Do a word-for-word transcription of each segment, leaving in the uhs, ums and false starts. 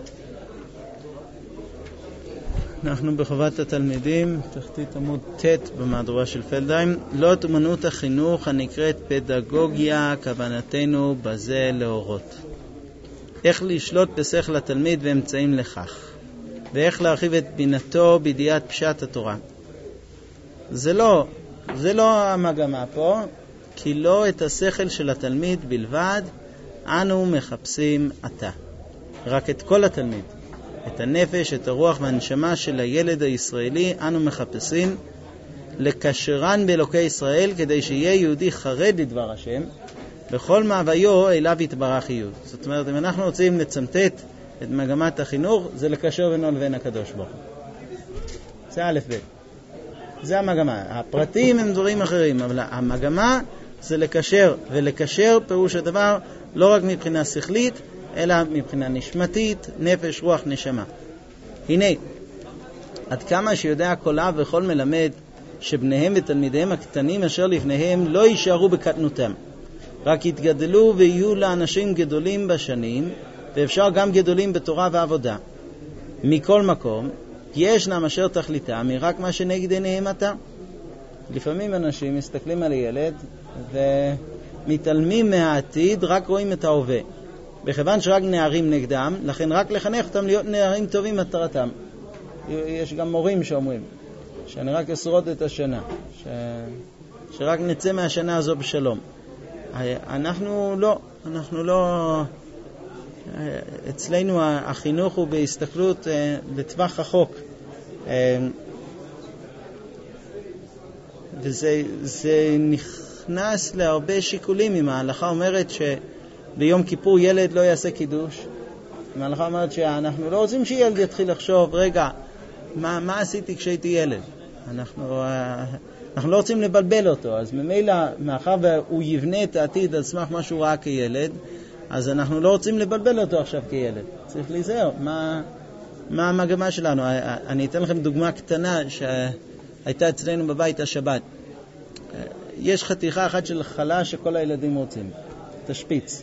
אנחנו בחובת התלמידים, תחתית עמוד ט' במהדורה של פלדהיים. לא אומנות החינוך הנקראת פדגוגיה, כוונתנו בזה להורות. איך לשלוט בשכל התלמיד ואמצעים לכך, ואיך להרחיב את בינתו בידיעת פשט התורה. זה לא, זה לא המגמה פה, כי לא את השכל של התלמיד בלבד אנו מחפשים עתה, רק את כל התלמיד. את הנפש, את הרוח והנשמה של הילד הישראלי אנו מחפשים לקשרן באלוקי ישראל, כדי שיהיה יהודי חרד לדבר השם בכל מאוויו אליו יתברך יהיו. זאת אומרת, אם אנחנו רוצים לצמתת את מגמת החינוך, זה לקשר בינו לבין הקדוש ברוך הוא. זה א' ב'. זה המגמה. הפרטים הם דברים אחרים, אבל המגמה זה לקשר, ולקשר פירוש הדבר לא רק מבחינה שכלית, אלא מבחינה נשמתית, נפש, רוח, נשמה. הנה, עד כמה שיודע כל אב וכל מלמד שבניהם ותלמידיהם הקטנים אשר לפניהם לא יישארו בקטנותם, רק יתגדלו ויהיו לאנשים גדולים בשנים, ואפשר גם גדולים בתורה ועבודה. מכל מקום, ישנם אשר תכליתם רק מה שנגד עיניהם עתה. לפעמים אנשים מסתכלים על הילד ומתעלמים מהעתיד, רק רואים את ההווה. בכיוון שרק נערים נגדם, לכן רק לחנך אותם להיות נערים טובים מטרתם. יש גם מורים שאומרים שאני רק אשרוד את השנה, ש... שרק נצא מהשנה הזו בשלום. אנחנו לא, אנחנו לא, אצלנו החינוך הוא בהסתכלות לטווח רחוק, וזה זה נכנס להרבה שיקולים. אם ההלכה אומרת שביום כיפור ילד לא יעשה קידוש, אם ההלכה אומרת שאנחנו לא רוצים שילד יתחיל לחשוב, רגע, מה, מה עשיתי כשהייתי ילד? אנחנו, אנחנו לא רוצים לבלבל אותו, אז ממילא, מאחר והוא יבנה את העתיד על סמך מה שהוא ראה כילד, אז אנחנו לא רוצים לבלבל אותו עכשיו כילד. צריך להיזהר. מה, מה המגמה שלנו? אני אתן לכם דוגמה קטנה שהייתה אצלנו בבית השבת. יש חתיכה אחת של חלה שכל הילדים רוצים. תשפיץ.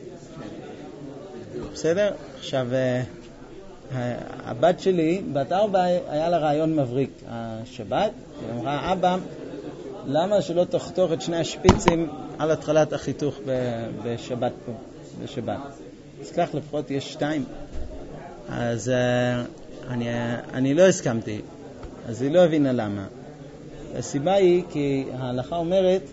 בסדר? עכשיו, הבת שלי, בת ארבע, היה לה רעיון מבריק השבת. היא אמרה, אבא, למה שלא תחתוך את שני השפיצים על התחלת החיתוך בשבת פה? בשבת. אז כך לפחות יש שתיים. אז אני, אני לא הסכמתי. אז היא לא הבינה למה. הסיבה היא כי ההלכה אומרת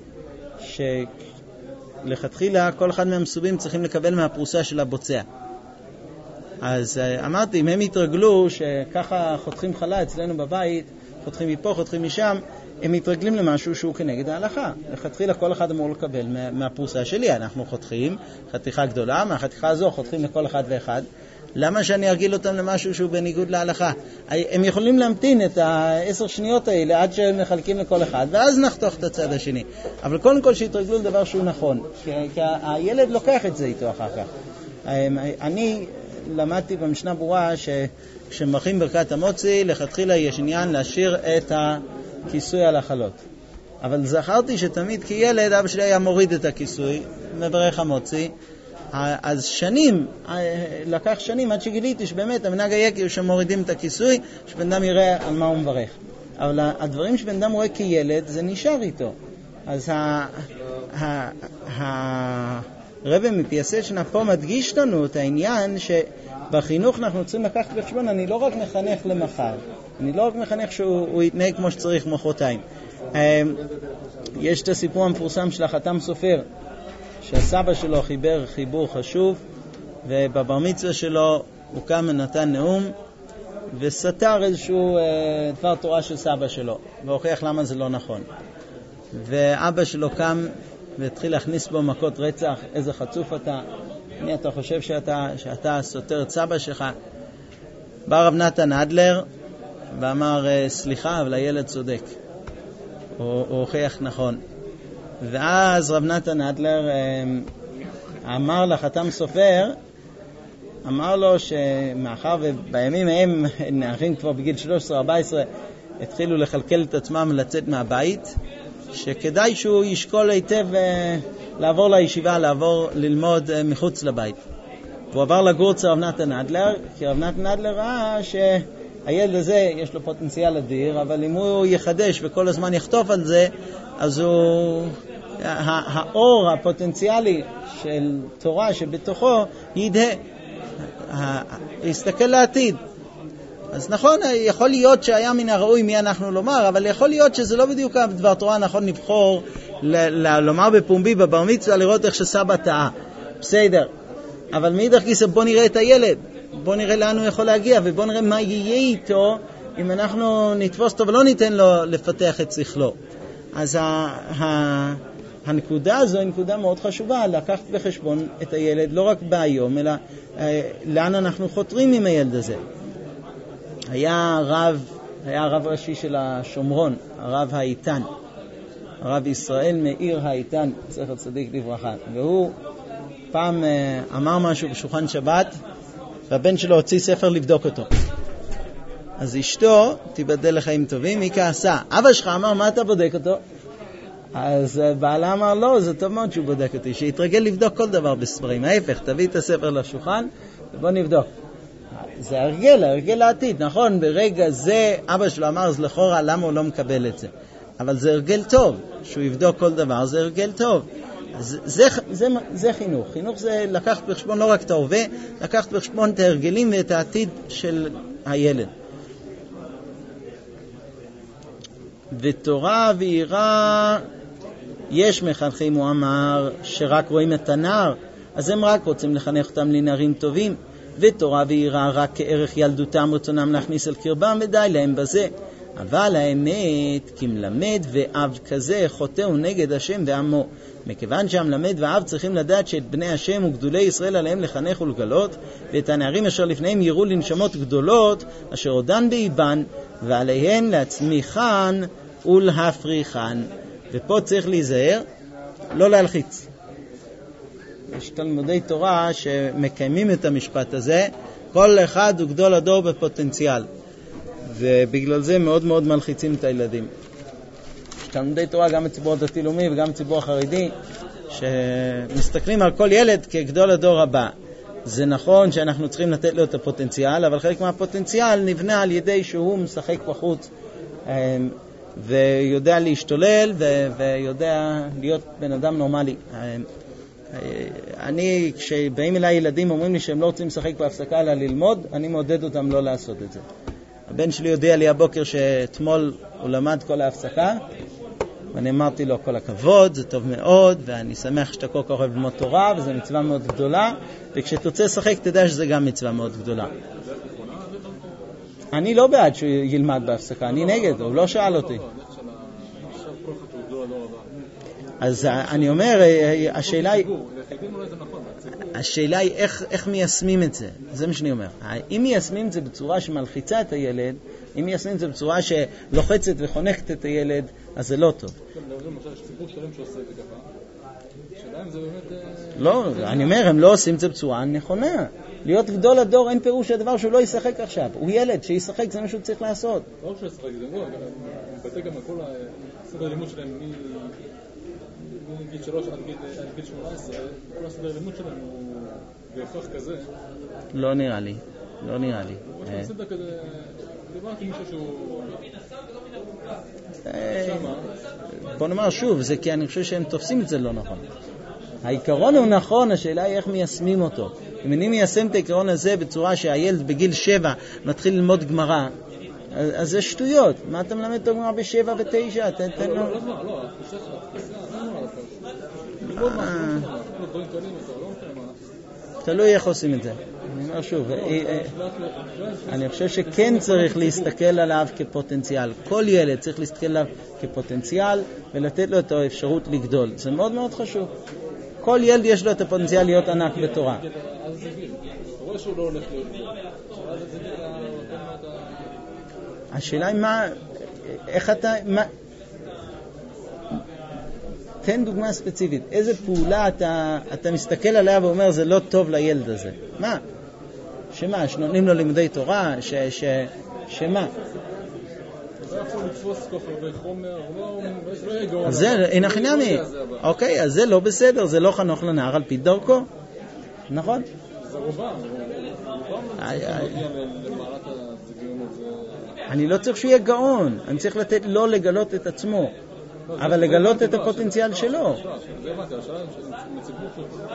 שלכתחילה כל אחד מהמסובים צריכים לקבל מהפרוסה של הבוצע. אז אמרתי, אם הם יתרגלו שככה חותכים חלה אצלנו בבית, חותכים מפה, חותכים משם, הם מתרגלים למשהו שהוא כנגד ההלכה. לכתחילה כל אחד אמור לקבל מהפרוסה שלי. אנחנו חותכים חתיכה גדולה, מהחתיכה הזו חותכים לכל אחד ואחד. למה שאני ארגיל אותם למשהו שהוא בניגוד להלכה? הם יכולים להמתין את העשר שניות האלה עד שהם מחלקים לכל אחד, ואז נחתוך את הצד השני. אבל קודם כל שיתרגלו לדבר שהוא נכון, כי, כי הילד לוקח את זה איתו אחר כך. אני למדתי במשנה ברורה שכשמברכים ברכת המוציא, לכתחילה יש עניין להשאיר את הכיסוי על החלות. אבל זכרתי שתמיד כילד אבא שלי היה מוריד את הכיסוי, מברך המוציא, אז שנים, לקח שנים עד שגיליתי שבאמת המנהג היקי הוא שמורידים את הכיסוי, שבן אדם יראה על מה הוא מברך. אבל הדברים שבן אדם רואה כילד זה נשאר איתו. אז הרבי מפייסצ'נה פה מדגיש לנו את העניין שבחינוך אנחנו צריכים לקחת בחשבון, אני לא רק מחנך למחר, אני לא רק מחנך שהוא יתנהג כמו שצריך מחרתיים. יש את הסיפור המפורסם של החתם סופר, שהסבא שלו חיבר חיבור חשוב, ובבר מצווה שלו הוא קם ונתן נאום וסתר איזשהו אה, דבר תורה של סבא שלו, והוכיח למה זה לא נכון. ואבא שלו קם והתחיל להכניס בו מכות רצח. איזה חצוף אתה, מי אתה חושב שאתה, שאתה סותר את סבא שלך? בא רב נתן אדלר ואמר, סליחה, אבל הילד צודק, הוא, הוא הוכיח נכון. ואז רב נתן אדלר אמר לחתם סופר, אמר לו שמאחר ובימים ההם נערים כבר בגיל שלוש עשרה ארבע עשרה התחילו לחלקל את עצמם לצאת מהבית, שכדאי שהוא ישקול היטב לעבור לישיבה, לעבור ללמוד מחוץ לבית. והוא עבר לגור אצל רב נתן אדלר, כי רב נתן אדלר ראה שהילד הזה יש לו פוטנציאל אדיר, אבל אם הוא יחדש וכל הזמן יחטוף על זה, אז הוא, האור הפוטנציאלי של תורה שבתוכו ידהה, יסתכל לעתיד. אז נכון, יכול להיות שהיה מן הראוי מי אנחנו לומר, אבל יכול להיות שזה לא בדיוק דבר תורה נכון לבחור ל- לומר בפומבי בבר מצווה, לראות איך שסבא טעה. בסדר. אבל מאידך גיסא בוא נראה את הילד, בוא נראה לאן הוא יכול להגיע, ובוא נראה מה יהיה איתו אם אנחנו נתפוס אותו ולא ניתן לו לפתח את שכלו. אז ה- ה- הנקודה הזו היא נקודה מאוד חשובה, לקחת בחשבון את הילד לא רק ביום, אלא אה, לאן אנחנו חותרים עם הילד הזה. היה רב, היה הרב ראשי של השומרון, הרב האיתן, הרב ישראל מאיר האיתן, זכר צדיק לברכה, והוא פעם אמר משהו בשולחן שבת, והבן שלו הוציא ספר לבדוק אותו. אז אשתו, תיבדל לחיים טובים, היא כעסה. אבא שלך אמר, מה אתה בודק אותו? אז בעלה אמר, לא, זה טוב מאוד שהוא בודק אותי, שיתרגל לבדוק כל דבר בספרים. ההפך, תביא את הספר לשולחן, ובוא נבדוק. זה הרגל, הרגל לעתיד, נכון? ברגע זה אבא שלו אמר, אז לכאורה, למה הוא לא מקבל את זה? אבל זה הרגל טוב, שהוא יבדוק כל דבר, זה הרגל טוב. זה, זה, זה, זה חינוך. חינוך זה לקחת בחשבון לא רק את ההווה, לקחת בחשבון את ההרגלים ואת העתיד של הילד. ותורה ויראה, יש מחנכים, הוא אמר, שרק רואים את הנער, אז הם רק רוצים לחנך אותם לנערים טובים. ותורה ויראה רק כערך ילדותם רצונם להכניס על קרבם, ודי להם בזה. אבל האמת, כי מלמד ואב כזה חוטא הוא נגד השם ועמו. מכיוון שהמלמד ואב צריכים לדעת שאת בני השם וגדולי ישראל עליהם לחנך ולגלות, ואת הנערים אשר לפניהם יראו לנשמות גדולות, אשר עודן באיבן, ועליהן להצמיחן ולהפריחן. ופה צריך להיזהר, לא להלחיץ. יש תלמודי תורה שמקיימים את המשפט הזה, כל אחד הוא גדול הדור בפוטנציאל, ובגלל זה מאוד מאוד מלחיצים את הילדים. יש תלמודי תורה גם בציבור הדתי-לאומי וגם בציבור החרדי, שמסתכלים על כל ילד כגדול הדור הבא. זה נכון שאנחנו צריכים לתת לו את הפוטנציאל, אבל חלק מהפוטנציאל נבנה על ידי שהוא משחק בחוץ, ויודע להשתולל ויודע להיות בן אדם נורמלי. אני, כשבאים אליי ילדים אומרים לי שהם לא רוצים לשחק בהפסקה אלא ללמוד, אני מעודד אותם לא לעשות את זה. הבן שלי יודע לי הבוקר שאתמול הוא למד כל ההפסקה, ואני אמרתי לו כל הכבוד, זה טוב מאוד, ואני שמח שאתה כל כך אוהב ללמוד תורה, וזו מצווה מאוד גדולה, וכשתוצא לשחק תדע שזה גם מצווה מאוד גדולה. אני לא בעד שהוא ילמד בהפסקה, אני נגד, הוא לא שאל אותי. אז אני אומר, השאלה היא, השאלה היא איך, איך מיישמים את זה. זה מה שאני אומר. אם מיישמים את זה בצורה שמלחיצה את הילד, אם מיישמים את זה בצורה שלוחצת וחונכת את הילד, אז זה לא טוב. לא, אני אומר, הם לא עושים את זה בצורה נכונה. להיות גדול הדור אין פירוש הדבר שהוא לא ישחק עכשיו. הוא ילד, שישחק זה מה שהוא צריך לעשות. לא שהוא ישחק, זה לא, מתבטא גם על כל הסדר הלימוד שלהם מגיל שלוש עד גיל שמונה עשרה, כל הסדר הלימוד שלהם הוא בהכרח כזה. לא נראה לי, לא נראה לי. הוא יש סדר כזה, דיברתי מישהו שהוא... בוא נאמר שוב, זה כי אני חושב שהם תופסים את זה לא נכון. העיקרון הוא נכון, השאלה היא איך מיישמים אותו. אם אני מיישם את העיקרון הזה בצורה שהילד בגיל שבע מתחיל ללמוד גמרא, אז זה שטויות. מה אתה מלמד אותו גמרא בשבע ותשע? תן לו... לא, לא, לא, לא, תלוי איך עושים את זה. אני אומר שוב, אני חושב שכן צריך להסתכל עליו כפוטנציאל. כל ילד צריך להסתכל עליו כפוטנציאל ולתת לו את האפשרות לגדול. זה מאוד מאוד חשוב. כל ילד יש לו את הפוטנציאל להיות ענק בתורה. השאלה היא מה, איך אתה, מה, תן דוגמה ספציפית. איזה פעולה אתה, אתה מסתכל עליה ואומר זה לא טוב לילד הזה? מה? שמה? שנותנים לו לימודי תורה? ש, ש, שמה? אז זה, אין חינמי. אוקיי, אז זה לא בסדר, זה לא חנוך לנער על פי דרכו. נכון? זה רובם, רובם מגיע למעלת הזיגיונות. אני לא צריך שהוא יהיה גאון, אני צריך לתת לו לגלות את עצמו, אבל לגלות את הפוטנציאל שלו. זה מה, זה השאלה מציבור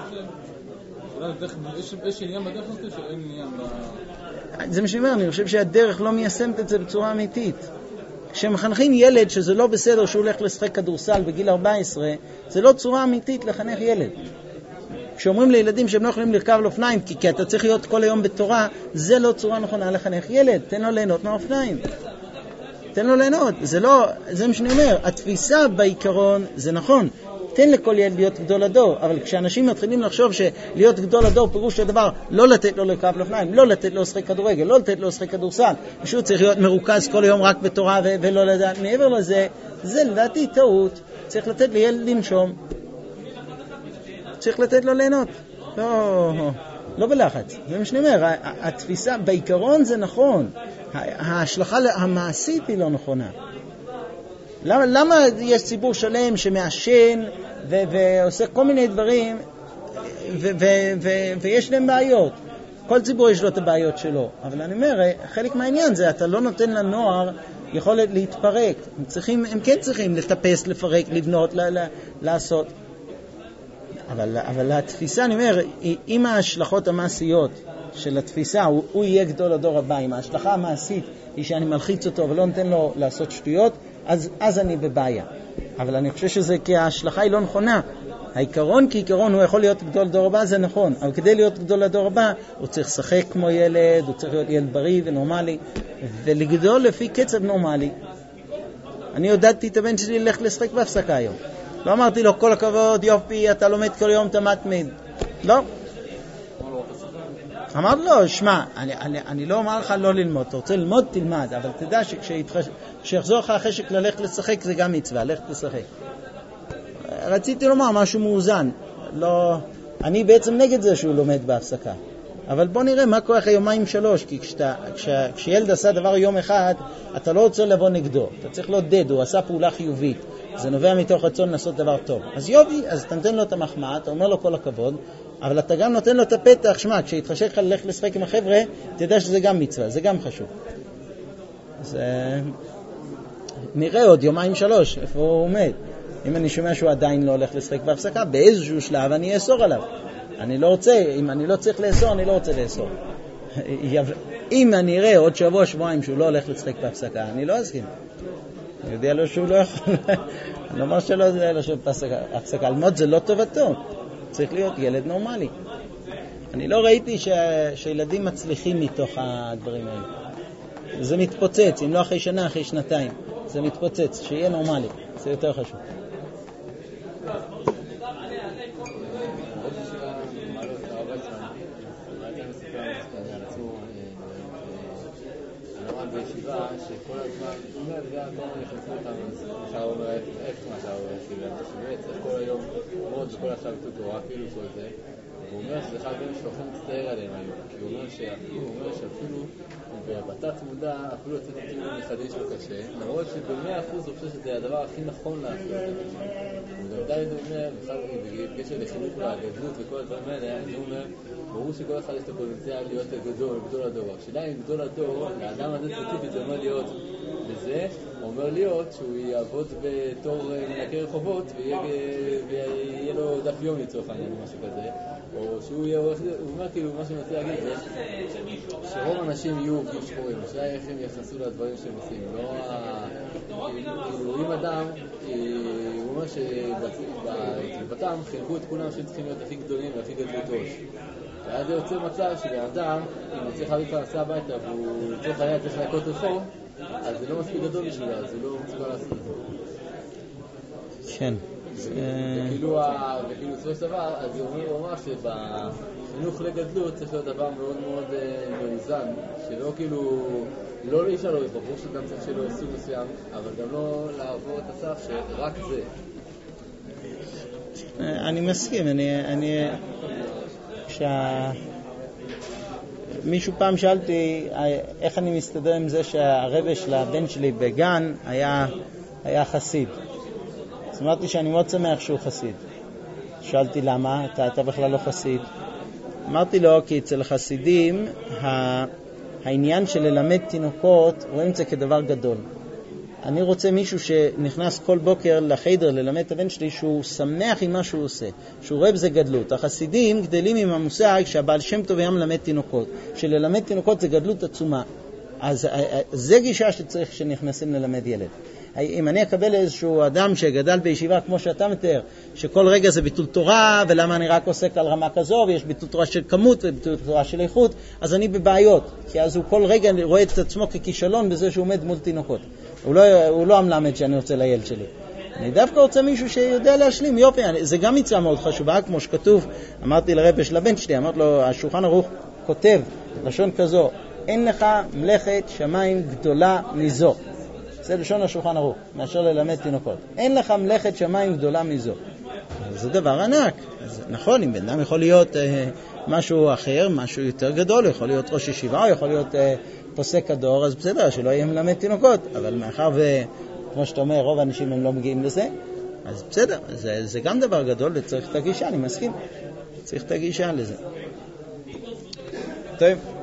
שלו, יש עניין בדרך הזאת שאין עניין ב... זה מה שאני אומר, אני חושב שהדרך לא מיישמת את זה בצורה אמיתית. כשמחנכים ילד שזה לא בסדר שהוא הולך לשחק כדורסל בגיל ארבע עשרה, זה לא צורה אמיתית לחנך ילד. כשאומרים לילדים שהם לא יכולים לרכב על אופניים כי, כי אתה צריך להיות כל היום בתורה, זה לא צורה נכונה לחנך ילד. תן לו ליהנות מהאופניים. תן לו ליהנות. זה לא, זה מה שאני אומר. התפיסה בעיקרון זה נכון. תן לכל ילד להיות גדול הדור, אבל כשאנשים מתחילים לחשוב שלהיות גדול הדור פירוש הדבר לא לתת לו לרכב על אופניים, לא לתת לו לשחק כדורגל, לא לתת לו לשחק כדורסל, פשוט צריך להיות מרוכז כל היום רק בתורה ו- ולא לדעת מעבר לזה, זה לדעתי טעות. צריך לתת לילד לנשום. צריך לתת לו ליהנות. לא, לא בלחץ. זה מה שאני אומר, התפיסה בעיקרון זה נכון. ההשלכה המעשית היא לא נכונה. למה, למה יש ציבור שלם שמעשן ו- ועושה כל מיני דברים ו- ו- ו- ויש להם בעיות? כל ציבור יש לו את הבעיות שלו. אבל אני אומר, חלק מהעניין זה, אתה לא נותן לנוער יכולת להתפרק. הם, צריכים, הם כן צריכים לטפס, לפרק, לבנות, ל- ל- לעשות. אבל, אבל התפיסה, אני אומר, עם ההשלכות המעשיות של התפיסה, הוא, הוא יהיה גדול הדור הבא. אם ההשלכה המעשית היא שאני מלחיץ אותו ולא נותן לו לעשות שטויות, אז, אז אני בבעיה. אבל אני חושב שזה כי ההשלכה היא לא נכונה. העיקרון כעיקרון הוא יכול להיות גדול הדור הבא, זה נכון. אבל כדי להיות גדול הדור הבא, הוא צריך לשחק כמו ילד, הוא צריך להיות ילד בריא ונורמלי, ולגדול לפי קצב נורמלי. אני הודעתי את הבן שלי ללכת לשחק בהפסקה היום. לא אמרתי לו, כל הכבוד, יופי, אתה לומד כל יום, אתה מתמיד. לא. אמרתי לו, שמע, אני, אני, אני לא אומר לך לא ללמוד, אתה רוצה ללמוד, תלמד, אבל תדע שכשיחזור לך החשק ללכת לשחק, זה גם מצווה, ללכת לשחק. רציתי לומר משהו מאוזן. לא, אני בעצם נגד זה שהוא לומד בהפסקה. אבל בוא נראה מה קורה אחרי יומיים שלוש, כי כשאתה, כש, כשילד עשה דבר יום אחד, אתה לא רוצה לבוא נגדו, אתה צריך לעודד, הוא עשה פעולה חיובית. זה נובע מתוך רצון לעשות דבר טוב. אז יובי, אז אתה נותן לו את המחמאה, אתה אומר לו כל הכבוד, אבל אתה גם נותן לו את הפתח, שמה, כשהתחשק לך ללכת לשחק עם החבר'ה, תדע שזה גם מצווה, זה גם חשוב. אז נראה עוד יומיים שלוש, איפה הוא עומד. אם אני שומע שהוא עדיין לא הולך לשחק בהפסקה, באיזשהו שלב אני אאסור עליו. אני לא רוצה, אם אני לא צריך לאסור, אני לא רוצה לאסור. אם אני אראה עוד שבוע, שבועיים שהוא לא הולך לשחק בהפסקה, אני לא אסכים. אני יודע לו שהוא לא יכול, אני אומר שלא זה לשבת בהפסקה. ללמוד זה לא טובתו, צריך להיות ילד נורמלי. אני לא ראיתי ש... שילדים מצליחים מתוך הדברים האלה. זה מתפוצץ, אם לא אחרי שנה, אחרי שנתיים. זה מתפוצץ, שיהיה נורמלי, זה יותר חשוב. בישיבה שכל הזמן, הוא אומר, זה הכל יחסו אותנו, שהר אומר, איך מה שהר אומר, שבאמת צריך כל היום מאוד וכל השעה ביטו תורה, אפילו כל זה, והוא אומר שזה אחד הדברים שהולכים להצטער עליהם היום, כי הוא אומר שאפילו בבת מודע, אפילו לצאת הטיעון מחדש לא קשה, למרות שבמאה אחוז הוא חושב שזה הדבר הכי נכון לעשות את זה. הוא גם די אומר, בקשר לחינוך והגדלות וכל הדברים האלה, אני אומר, ברור שכל אחד יש את הפוטנציאל להיות גדול, גדול הדור. השאלה אם גדול הדור, לאדם הזה ספציפית זה אומר להיות בזה, הוא אומר להיות שהוא יעבוד בתור מנקה רחובות ויהיה לו דף יום לצורך העניין או משהו כזה, או שהוא יהיה עורך, הוא אומר כאילו, מה שאני רוצה להגיד זה שרוב האנשים יהיו עובדים שחורים, השאלה איך הם יחסו לדברים שהם עושים, לא כאילו אם אדם, הוא אומר שבתם חינכו את כולם שצריכים להיות הכי גדולים והכי גדלות ראש. ואז זה יוצא מצב שבאדם, אם הוא צריך להביא פרנסה הביתה והוא צריך היה צריך להכות רחוב, אז זה לא מספיק גדול בשבילה, אז הוא לא מצליח לעשות את זה. כן. וכאילו, וכאילו סוף סבר, אז הוא אומר שבחינוך לגדלות צריך להיות דבר מאוד מאוד מאוזן, שלא כאילו, לא אי אפשר לו ברור שגם צריך שלו סוג מסוים, אבל גם לא לעבור את הסף שרק זה. אני מסכים, אני... אני... כשה... מישהו פעם שאלתי איך אני מסתדר עם זה שהרבא של הבן שלי בגן היה, היה חסיד. אז אמרתי שאני מאוד שמח שהוא חסיד. שאלתי למה, אתה, אתה בכלל לא חסיד. אמרתי לו, כי אצל החסידים העניין של ללמד תינוקות רואים את זה כדבר גדול. אני רוצה מישהו שנכנס כל בוקר לחדר ללמד את הבן שלי שהוא שמח עם מה שהוא עושה, שהוא רואה בזה גדלות. החסידים גדלים עם המושג שהבעל שם טוב היה מלמד תינוקות, שללמד תינוקות זה גדלות עצומה. אז זה גישה שצריך שנכנסים ללמד ילד. אם אני אקבל איזשהו אדם שגדל בישיבה כמו שאתה מתאר, שכל רגע זה ביטול תורה, ולמה אני רק עוסק על רמה כזו, ויש ביטול תורה של כמות וביטול תורה של איכות, אז אני בבעיות, כי אז הוא כל רגע רואה את עצמו ככישלון בזה שהוא עומד מול תינוקות. הוא לא, הוא לא המלמד שאני רוצה לילד שלי. אני דווקא רוצה מישהו שיודע להשלים. יופי, זה גם מצווה מאוד חשובה, כמו שכתוב, אמרתי לרבי של הבן שלי, אמרתי לו, השולחן ערוך כותב, לשון כזו, אין לך מלאכת שמיים גדולה מזו. זה לשון השולחן ערוך, מאשר ללמד תינוקות. אין לך מלאכת שמיים גדולה מזו. זה דבר ענק. אז נכון, אם בן אדם יכול להיות אה, משהו אחר, משהו יותר גדול, יכול להיות ראש ישיבה, יכול להיות אה, פוסק הדור, אז בסדר, שלא יהיה מלמד תינוקות. אבל מאחר וכמו שאתה אומר, רוב האנשים הם לא מגיעים לזה, אז בסדר, זה, זה גם דבר גדול וצריך את הגישה, אני מסכים. צריך את הגישה לזה. טוב.